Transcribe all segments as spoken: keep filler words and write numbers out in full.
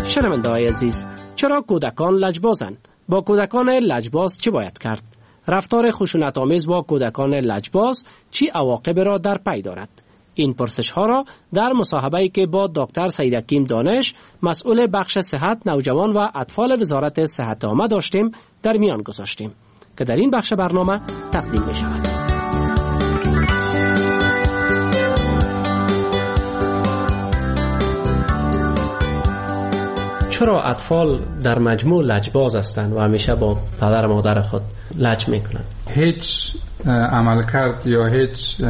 شنونده‌های عزیز، چرا کودکان لجبازند؟ با کودکان لجباز چه باید کرد؟ رفتار خشونت‌آمیز با کودکان لجباز چی عواقب را در پی دارد؟ این پرسش ها را در مصاحبه‌ای که با دکتر سعید حکیم دانش، مسئول بخش صحت نوجوان و اطفال وزارت صحت عامه داشتیم در میان گذاشتیم که در این بخش برنامه تقدیم می شود. چرا اطفال در مجموع لجباز هستند و همیشه با پدر و مادر خود لج میکنند؟ هیچ عملکرد یا هیچ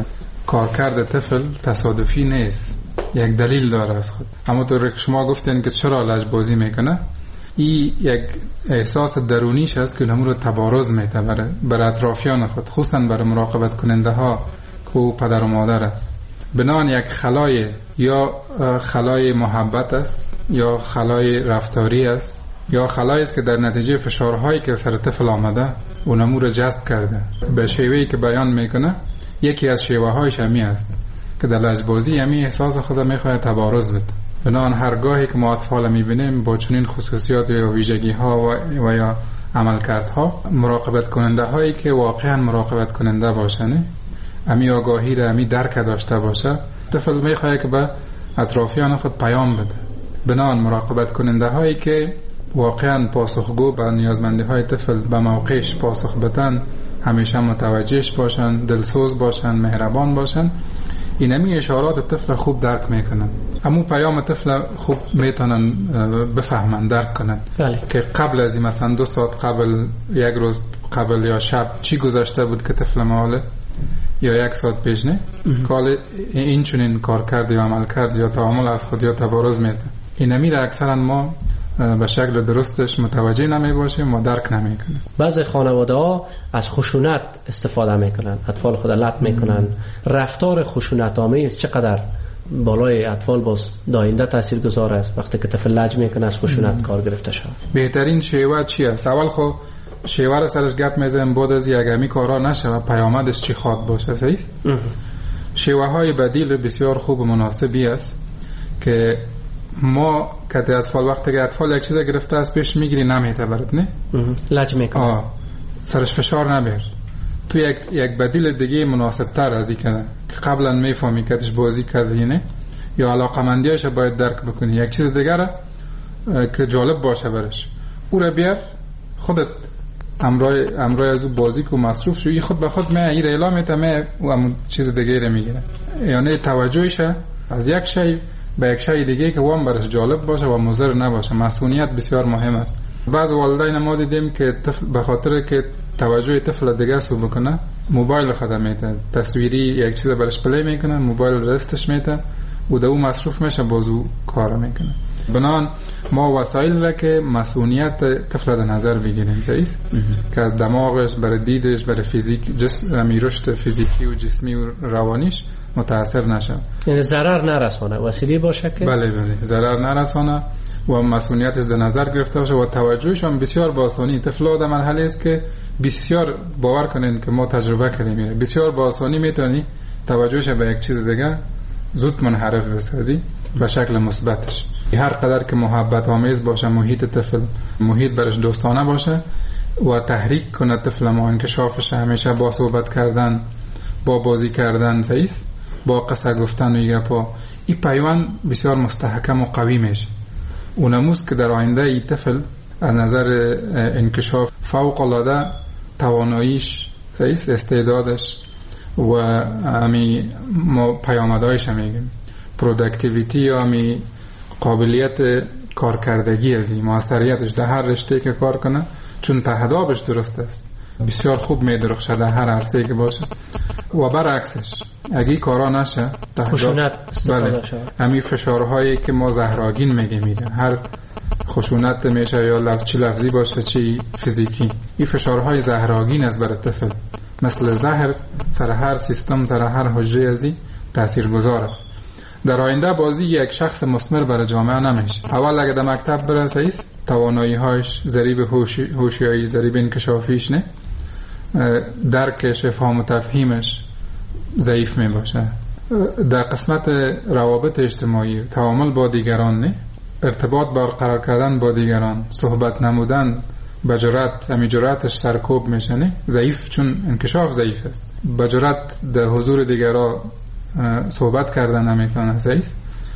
کارکرد طفل تصادفی نیست، یک دلیل داره از خود. اما طور که شما گفتین که چرا لجبازی میکنه، این یک احساس درونیش است که همون رو تبارز میته بر, بر اطرافیان خود، خصوصا بر مراقبت کننده ها که پدر و مادر است. بنان یک خلای یا خلای محبت است یا خلای رفتاری است یا خلایی است که در نتیجه فشارهایی که سر طفل آمده اون امور رو جذب کرده. به شیوهی که بیان میکنه، یکی از شیوه هایش همی است که در لجبازی همی احساس خود میخواد تبارز بده. بنان هرگاهی که ما اطفال میبینیم با چنین خصوصیات یا ویژگی ها و, و یا عملکردها، مراقبت کننده هایی که واقعا مراقبت کننده باشن، امی آگاهی را امی درک داشته باشه، طفل میخواد که به اطرافیان خود پیام بده. بنان مراقبت کننده هایی که واقعا پاسخگو به نیازمندی های طفل به موقعش پاسخ بدن، همیشه متوجهش باشن، دلسوز باشن، مهربان باشن، اینمی اشارات طفل خوب درک میکنن. همون پیام طفل خوب میتونن بفهمن، درک کنن. بله. که قبل از این مثلا دو ساعت قبل، یک روز قبل یا شب چی گذاشته بود که طفل ماله، یا یک ساعت پیش نه کال این چنین کار کرد یا عمل کرد یا تعامل از خود یا تبارز میده. اینمی را اکثرا ما به شکل درستش متوجه نمی باشیم و درک نمی کنیم. بعضی خانواده ها از خشونت استفاده میکنن، اطفال خود لط میکنن. رفتار خشونت آمیز چقدر بالای اطفال باز داینده تاثیر گذار است وقتی که طفل لج میکنه از خشونت کار گرفته شود؟ بهترین شیوه چی است؟ اول خو شیوه را سرش گپ میزنیم، بعد از یک امی کارا نشه پیامدش چی خواد باشه. صحیح؟ شیوه های بدیل بسیار خوب و مناسبی است که ما که اطفال وقتی که اطفال یک چیز گرفته است پیش میگیری نمیته برات، نه لج میکنه، آه سرش فشار نبیر. تو یک یک بدیل دیگه مناسب تر از این که قبلا میفهمی که اتش بازی کردی نه یا علاقمندیش باید درک بکنی، یک چیز دیگه را که جالب باشه برش او را بیار خودت امرای امرای از او بازی کو مصروف شوی، خود به خود من این اعلام میتم و همون چیز دیگه را میگیره. یعنی توجهش از یک شی به یک شی دیگه که وام برش جالب باشه و مضر نباشه. مسئولیت بسیار مهمه. بعض والدین ما دیدیم که طفل به خاطر که توجه طفل دیگه سو بکنه موبایل خدا میته، تصویری یک چیز برش پلی میکنه، موبایل دستش میته و دو مصروف میشه بازو کار میکنه. بنان ما وسایل را که مسئولیت طفل در نظر بگیریم صحیح که از دماغش برای دیدش برای فیزیک جسم رشد فیزیکی و جسمی و روانیش متاثر نشه، یعنی ضرر نرسانه، وسیله باشه که بله بله ضرر نرسانه و مسئولیتش در نظر گرفته باشه و توجهش هم بسیار با آسانی. طفل در مرحله است که بسیار باور کنین که ما تجربه کردیم، بسیار با آسانی میتونی توجهش به یک چیز دیگه زود منحرف بسازی به شکل مثبتش. هر قدر که محبت آمیز باشه محیط طفل، محیط برش دوستانه باشه و تحریک کنه طفل ما انکشافش، همیشه با صحبت کردن، با بازی کردن صحیح، با قصه گفتن و گپا، این پیوند بسیار مستحکم و قوی میشه. اونموست که در آینده این طفل از نظر انکشاف فوق العاده تواناییش صحیح، استعدادش و همی پیامدهایش هم میگیم پروداکتیویتی یا همی قابلیت کارکردگی از این موثریتش در هر رشته که کار کنه، چون تهدابش درست است بسیار خوب میدرخشه در هر عرصه که باشه. و برعکسش اگه کارا نشه خشونت استفاده شد، همین فشارهایی که ما زهراگین میگیم میگن، هر خشونت میشه یا لفظ چی لفظی باشه چی فیزیکی، این فشارهای زهراگین است برای طفل، مثل زهر سر هر سیستم سر هر حجره ازی تاثیرگذار است. در آینده بازی یک شخص مثمر برای جامعه نمیشه. اول اگه در مکتب بره صحیح توانایی هاش ضریب هوشیاری ضریب انکشافیش نه، درکش فهم و تفهیمش ضعیف می باشه. در قسمت روابط اجتماعی تعامل با دیگران نه، ارتباط برقرار کردن با دیگران، صحبت نمودن به جرأت، امی جرأتش سرکوب میشنه، ضعیف، چون انکشاف ضعیف است. به جرأت در حضور دیگران صحبت کردن نمیتونه، ضعیف.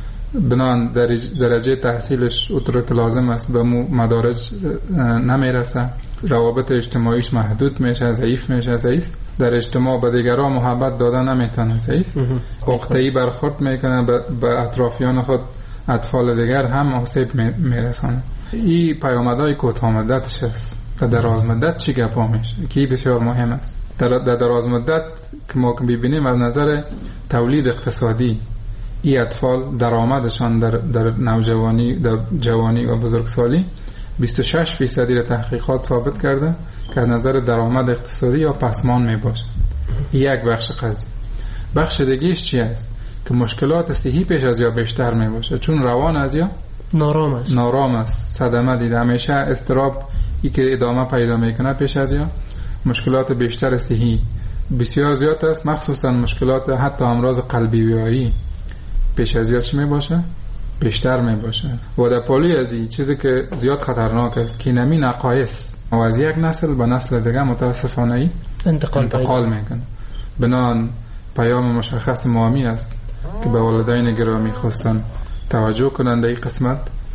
بنان درجه تحصیلش اونطور که لازم است به مدارج نمیرسه، روابط اجتماعیش محدود میشه، ضعیف میشه، ضعیف. در اجتماع به دیگران محبت دادن نمیتونه، ضعیف. وقتی برخورد میکنه به اطرافیان خود، اطفال دیگر هم آسیب میرسانه. این پیامدهای کوتاه مدتش است. در دراز مدت چی گپا میشه که بسیار مهم است. در دراز مدت که ما ببینیم از نظر تولید اقتصادی، این اطفال درآمدشان در در نوجوانی، در جوانی و بزرگسالی بیست و شش فیصدی تحقیقات ثابت کرده که از نظر درآمد اقتصادی یا پسمان می باشه. یک بخش قضیه. بخش دیگهش چی است؟ که مشکلات صحی پیش از یا بیشتر می باشه، چون روان از یا نارام است. نارام است، صدمه دیده، همیشه استراب ای که ادامه پیدا میکنه پیش از یا مشکلات بیشتر صحی بسیار زیاد است، مخصوصا مشکلات حتی امراض قلبی ویایی پیش از یا چی می باشه؟ بیشتر می باشه. و در پالی از این چیزی که زیاد خطرناک است که نمی نقایص و از یک نسل به نسل دیگه متاسفانه ای انتقال, انتقال میکنه. بنان پیام مشخص مهمی است که به والدین گرامی خواستن توجه کنند این قسمت.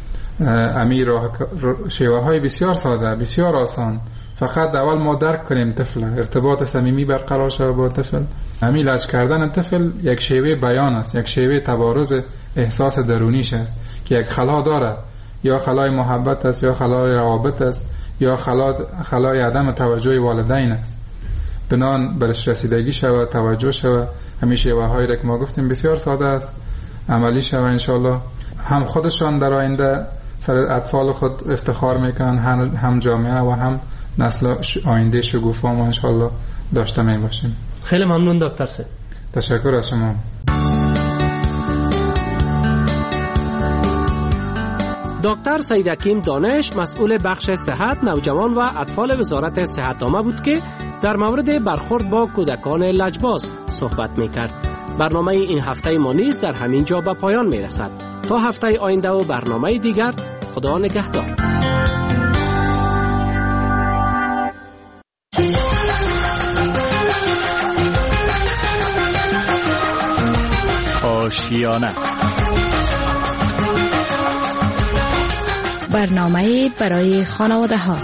امیر شیوه های بسیار ساده، بسیار آسان، فقط اول ما درک کنیم طفل، ارتباط صمیمی برقرار شود با طفل. همین لج کردن طفل یک شیوه بیان است، یک شیوه تبارز احساس درونیش است که یک خلا داره، یا خلای محبت است، یا خلای روابط است، یا خلا خلای عدم توجه والدین است. بنان برش رسیدگی شود، توجه شود. همین شیوه هایی را که ما گفتیم بسیار ساده است، عملی شود. انشالله هم خودشان در آینده سر اطفال خود افتخار میکنن، هم جامعه و هم نسل آینده شگوفا ما انشالله داشته می باشیم. خیلی ممنون دکتر سید. تشکر از شما. دکتر سید حکیم دانش، مسئول بخش صحت نوجوان و اطفال وزارت صحت عامه بود که در مورد برخورد با کودکان لجباز صحبت میکرد. برنامه این هفته ما نیز در همین جا به پایان میرسد. تا هفته آینده و برنامه دیگر، خدا نگهدار. آشیانه، برنامه برای خانواده ها.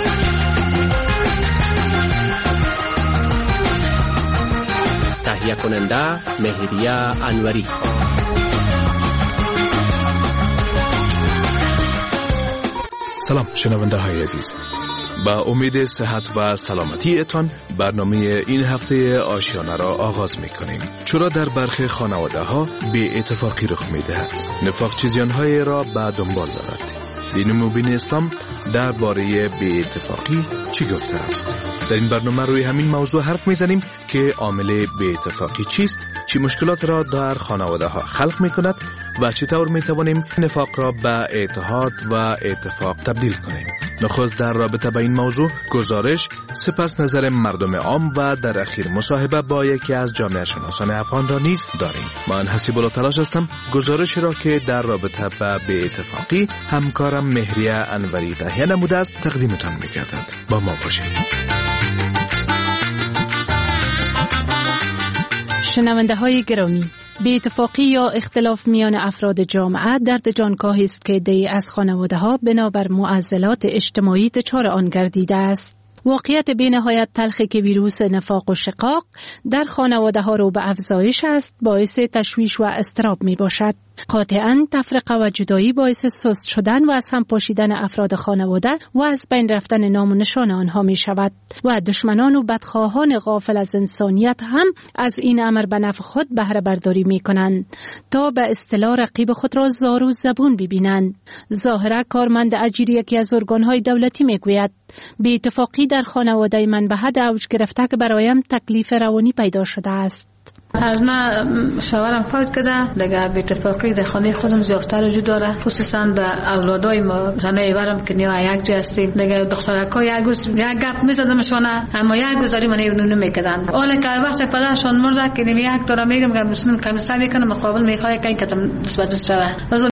تهیه کننده مهریه انوری. سلام شنونده های عزیز، با امید صحت و سلامتی اتان برنامه این هفته آشیانه را آغاز می کنیم. چرا در برخی خانواده ها بی اتفاقی رخ می دهد؟ نفاق چیزیان های را به دنبال دارد. دین مبین اسلام در باره بی اتفاقی چی گفته است؟ در این برنامه روی همین موضوع حرف میزنیم که عامل بی اتفاقی چیست، چی مشکلات را در خانواده ها خلق می کند و چطور می توانیم نفاق را به اتحاد و اتفاق تبدیل کنیم. نخست در رابطه با این موضوع گزارش، سپس نظر مردم عام و در اخیر مصاحبه با یکی از جامعه شناسان افغان را نیز داریم. من حسیب الله تلاش هستم گزارش را که در رابطه با بی اتفاقی همکارم مهریه انوری تهیه نموده است تقدیمتان می‌گردد. با ما باشید. شنونده های گرامی، بی اتفاقی یا اختلاف میان افراد جامعه درد جانکاهی است که عده‌ای از خانواده ها بنابر معضلات اجتماعی دچار آن گردیده است. واقعیت بی نهایت تلخی که ویروس نفاق و شقاق در خانواده ها رو به افزایش است، باعث تشویش و اضطراب می باشد. قاطعاً تفرقه و جدایی باعث سست شدن و از هم پاشیدن افراد خانواده و از بین رفتن نام و نشان آنها می شود و دشمنان و بدخواهان غافل از انسانیت هم از این امر به نفع خود بهره برداری می کنند تا به اصطلاح رقیب خود را زار و زبون ببینند. ظاهرا کارمند اجیر یکی از ارگانهای دولتی می گوید بی اتفاقی در خانواده من به حد اوج گرفته که برایم تکلیف روانی پیدا شده است. از ما شوهرم فوت کرده، دیگه بی اتفاقی در خانه خودم زیادتر وجود داره، خصوصا به اولادای ما. زنه ایورم که نیا یک جا هستیم، دیگه دخترکا یک روز یک گپ میزدمشونه، اما یک روز داری من اینو نمیکردن. حالا که وقت پدرشون مرده که یک داره میگم که مسلم کمیسا میکنه مقابل میخواد که این کتم نسبت شوه.